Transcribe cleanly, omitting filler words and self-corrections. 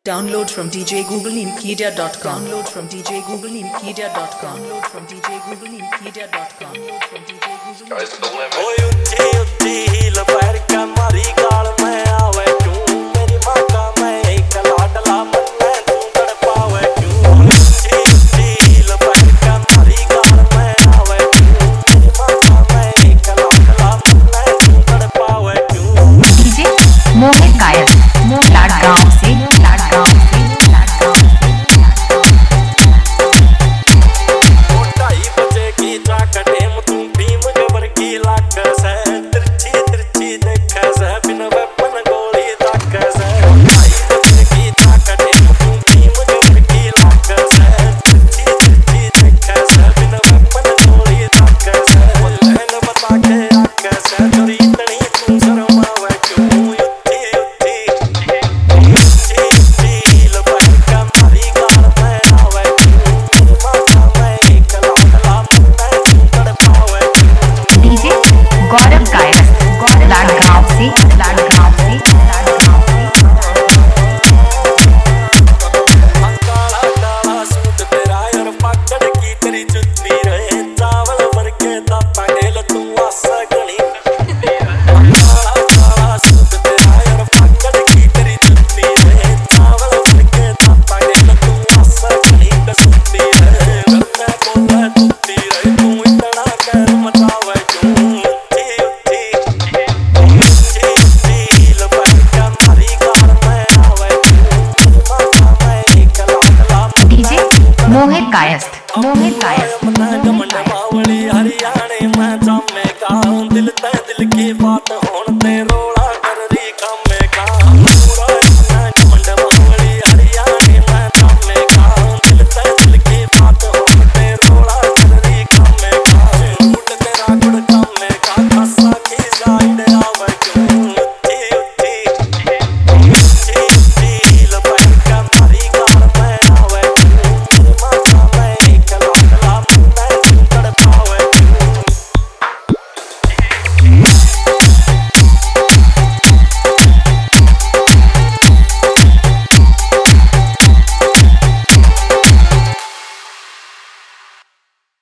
Download from djgooglemedia.com. Download from djgooglemedia.com. Download from djgooglemedia.com. Download from djgooglemedia.com. ओए उच्ची उच्ची heal पैर के मारी गाल में आवे क्यों मेरी माँ का मैं एक लाडला मन में तू तड़पावे क्यों उच्ची उच्ची हील पैर के मारी गाल में आवे क्यों मेरी माँ का मैं एक लाडला मन में तू तड़पावे क्यों। डीजे मोहित गायक लाडगांव से मोहित गायक